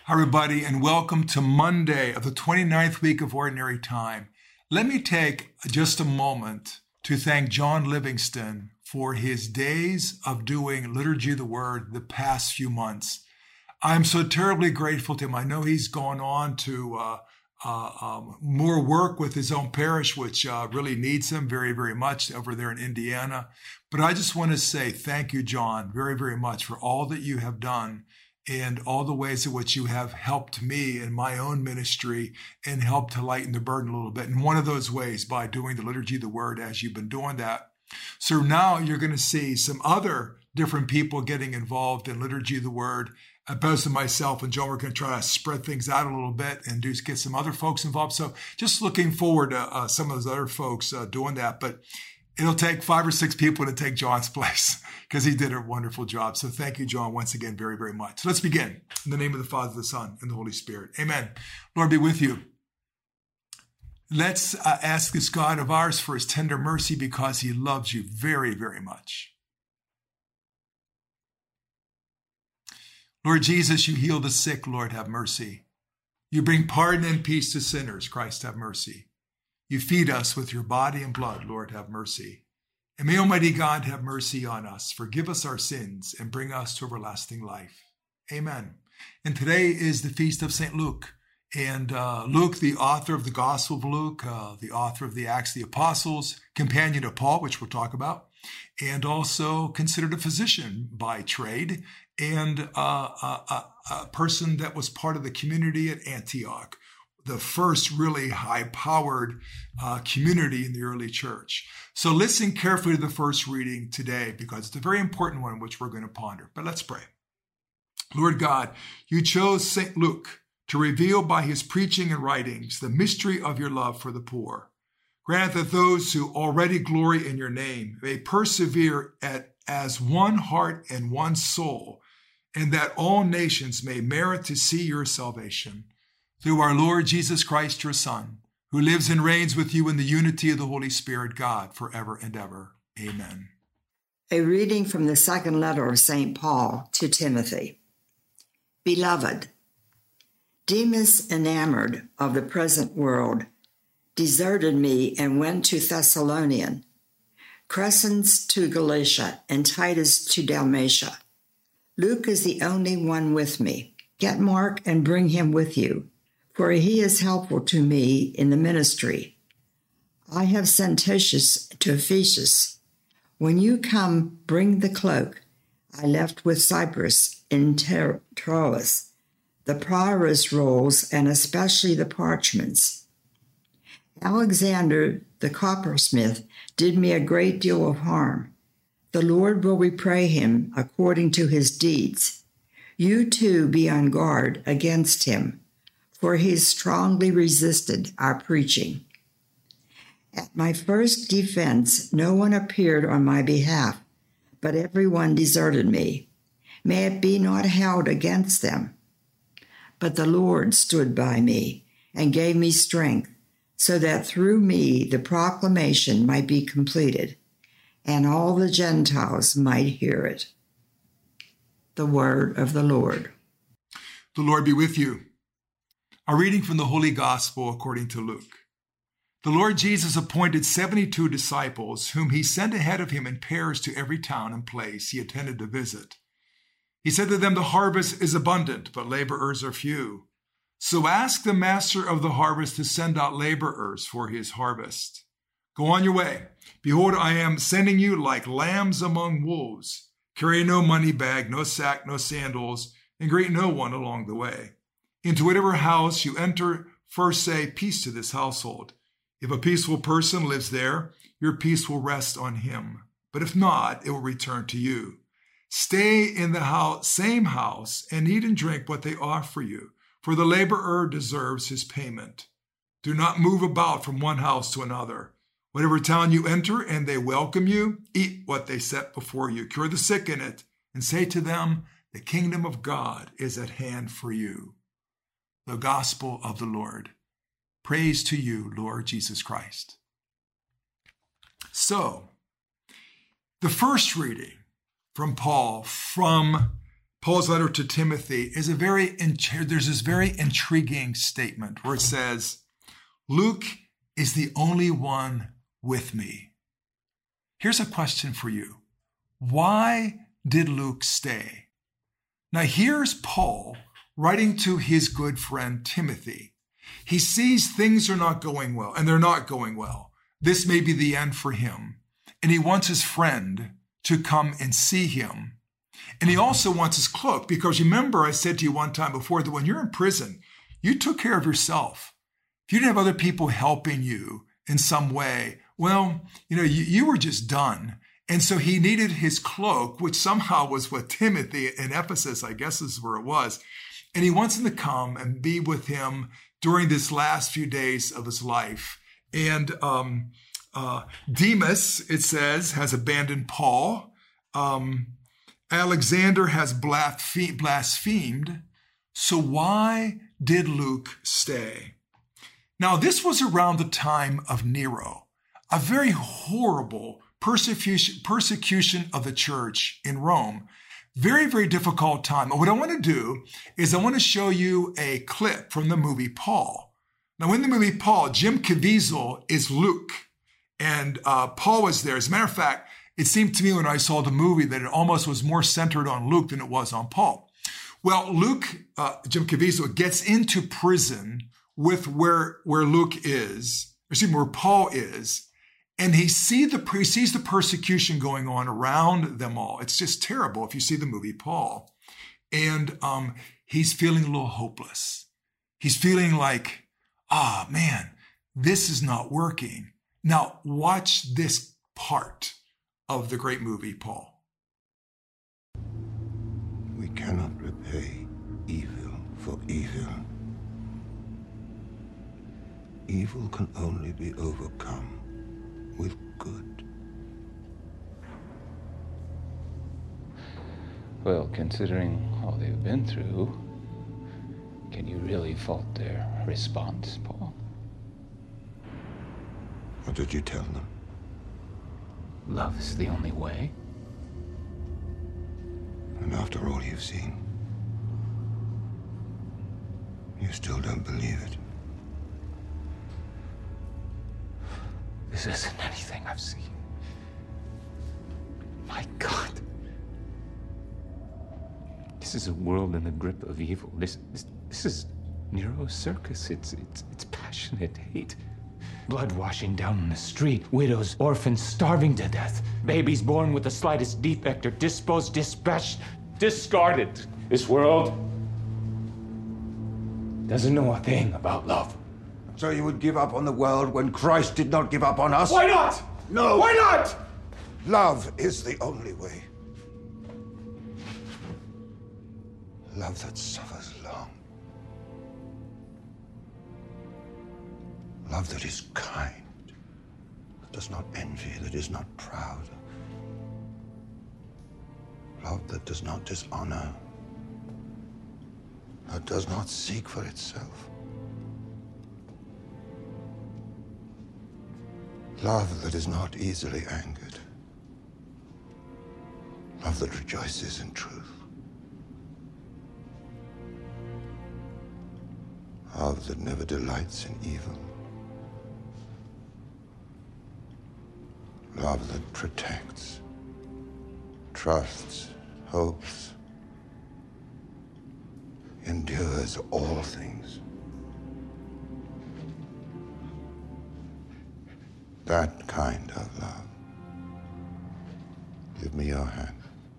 Hi, everybody, and welcome to Monday of the 29th week of Ordinary Time. Let me take just a moment to thank John Livingston for his days of doing Liturgy of the Word the past few months. I'm so terribly grateful to him. I know he's gone on to more work with his own parish, which really needs him very, very much over there in Indiana. But I just want to say thank you, John, very, very much for all that you have done and all the ways in which you have helped me in my own ministry and helped to lighten the burden a little bit. And one of those ways by doing the Liturgy of the Word as you've been doing that. So now you're going to see some other different people getting involved in Liturgy of the Word. Opposed to myself and John, we're going to try to spread things out a little bit and get some other folks involved. So just looking forward to some of those other folks doing that. But it'll take 5 or 6 people to take John's place because he did a wonderful job. So thank you, John, once again, very, very much. So let's begin. In the name of the Father, the Son, and the Holy Spirit. Amen. Lord be with you. Let's ask this God of ours for his tender mercy because he loves you very, very much. Lord Jesus, you heal the sick, Lord, have mercy. You bring pardon and peace to sinners, Christ, have mercy. You feed us with your body and blood, Lord, have mercy. And may Almighty God have mercy on us, forgive us our sins, and bring us to everlasting life. Amen. And today is the feast of St. Luke. And Luke, the author of the Gospel of Luke, the author of the Acts of the Apostles, companion of Paul, which we'll talk about, and also considered a physician by trade, and a person that was part of the community at Antioch, the first really high-powered community in the early church. So listen carefully to the first reading today because it's a very important one which we're going to ponder. But let's pray. Lord God, you chose St. Luke to reveal by his preaching and writings the mystery of your love for the poor. Grant that those who already glory in your name may persevere as one heart and one soul, and that all nations may merit to see your salvation. Through our Lord Jesus Christ, your Son, who lives and reigns with you in the unity of the Holy Spirit, God, forever and ever. Amen. A reading from the second letter of St. Paul to Timothy. Beloved, Demas, enamored of the present world, deserted me and went to Thessalonian, Crescens to Galatia, and Titus to Dalmatia. Luke is the only one with me. Get Mark and bring him with you, for he is helpful to me in the ministry. I have sent Titius to Ephesus. When you come, bring the cloak I left with Cyprus in Troas, the prioress rolls, and especially the parchments. Alexander, the coppersmith, did me a great deal of harm. The Lord will repay him according to his deeds. You too be on guard against him, for he strongly resisted our preaching. At my first defense, no one appeared on my behalf, but everyone deserted me. May it be not held against them. But the Lord stood by me and gave me strength, so that through me the proclamation might be completed, and all the Gentiles might hear it. The word of the Lord. The Lord be with you. A reading from the Holy Gospel according to Luke. The Lord Jesus appointed 72 disciples, whom he sent ahead of him in pairs to every town and place he intended to visit. He said to them, the harvest is abundant, but laborers are few. So ask the master of the harvest to send out laborers for his harvest. Go on your way. Behold, I am sending you like lambs among wolves. Carry no money bag, no sack, no sandals, and greet no one along the way. Into whatever house you enter, first say, peace to this household. If a peaceful person lives there, your peace will rest on him. But if not, it will return to you. Stay in the same house and eat and drink what they offer you, for the laborer deserves his payment. Do not move about from one house to another. Whatever town you enter and they welcome you, eat what they set before you. Cure the sick in it, and say to them, the kingdom of God is at hand for you. The Gospel of the Lord. Praise to you, Lord Jesus Christ. So, the first reading from Paul from Paul's letter to Timothy is there's this very intriguing statement where it says, Luke is the only one with me. Here's a question for you. Why did Luke stay? Now here's Paul writing to his good friend Timothy. He sees things are not going well, and they're not going well. This may be the end for him. And he wants his friend to come and see him. And he also wants his cloak, because remember, I said to you one time before that when you're in prison, you took care of yourself. If you didn't have other people helping you in some way, well, you were just done. And so he needed his cloak, which somehow was with Timothy in Ephesus, I guess is where it was. And he wants him to come and be with him during this last few days of his life. And Demas, it says, has abandoned Paul. Alexander has blasphemed. So why did Luke stay? Now, this was around the time of Nero, a very horrible persecution of the church in Rome. Very, very difficult time. And what I want to do is I want to show you a clip from the movie Paul. Now, in the movie Paul, Jim Caviezel is Luke, and Paul was there. As a matter of fact, it seemed to me when I saw the movie that it almost was more centered on Luke than it was on Paul. Well, Luke, Jim Caviezel, gets into prison with where Luke is, where Paul is, and he sees the persecution going on around them all. It's just terrible if you see the movie Paul. And he's feeling a little hopeless. He's feeling like, man, this is not working. Now, watch this part of the great movie Paul. We cannot repay evil for evil. Evil can only be overcome with good. Well, considering all they've been through, can you really fault their response, Paul? What did you tell them? Love is the only way. And after all you've seen, you still don't believe it. This isn't anything I've seen. My God. This is a world in the grip of evil. This is Nero's circus. It's passionate hate. Blood washing down in the street. Widows, orphans starving to death. Babies born with the slightest defect are disposed, dispatched, discarded. This world doesn't know a thing about love. So you would give up on the world when Christ did not give up on us? Why not? No. Why not? Love is the only way. Love that suffers long. Love that is kind, that does not envy, that is not proud. Love that does not dishonor, that does not seek for itself. Love that is not easily angered. Love that rejoices in truth. Love that never delights in evil. Love that protects, trusts, hopes, endures all things. That kind of love. Give me your hand.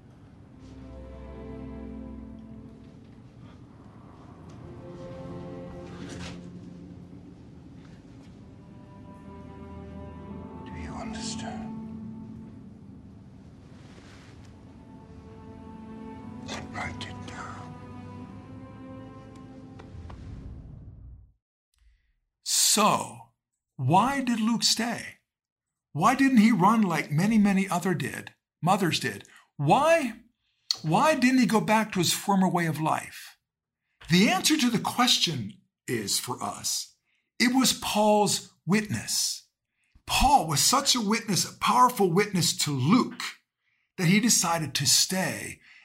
Do you understand? Then write it down. So, why did Luke stay? Why didn't he run like many, many mothers did? Why didn't he go back to his former way of life? The answer to the question is, for us, it was Paul's witness. Paul was such a witness, a powerful witness to Luke, that he decided to stay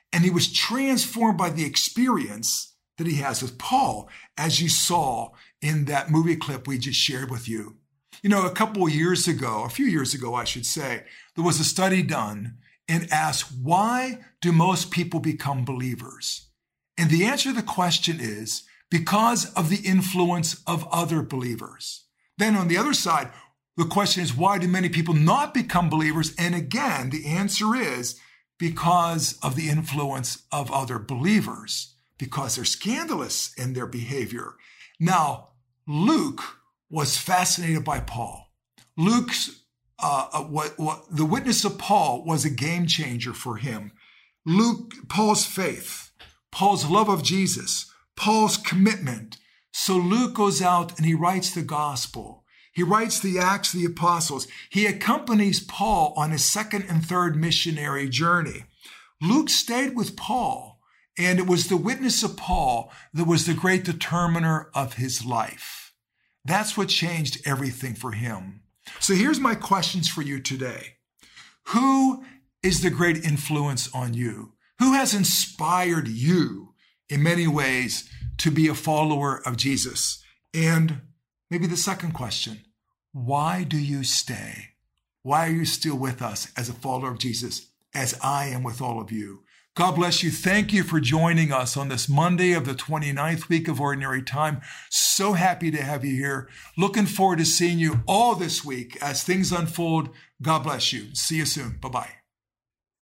And he was transformed by the experience that he has with Paul, as you saw in that movie clip we just shared with you. You know, a few years ago, I should say, there was a study done and asked, why do most people become believers? And the answer to the question is because of the influence of other believers. Then on the other side, the question is, why do many people not become believers? And again, the answer is because of the influence of other believers, because they're scandalous in their behavior. Now, Luke was fascinated by Paul. Luke's the witness of Paul was a game changer for him. Paul's faith, Paul's love of Jesus, Paul's commitment. So Luke goes out and he writes the gospel. He writes the Acts of the Apostles. He accompanies Paul on his second and third missionary journey. Luke stayed with Paul, and it was the witness of Paul that was the great determiner of his life. That's what changed everything for him. So here's my questions for you today. Who is the great influence on you? Who has inspired you in many ways to be a follower of Jesus? And maybe the second question, why do you stay? Why are you still with us as a follower of Jesus, as I am with all of you? God bless you. Thank you for joining us on this Monday of the 29th week of Ordinary Time. So happy to have you here. Looking forward to seeing you all this week as things unfold. God bless you. See you soon. Bye-bye.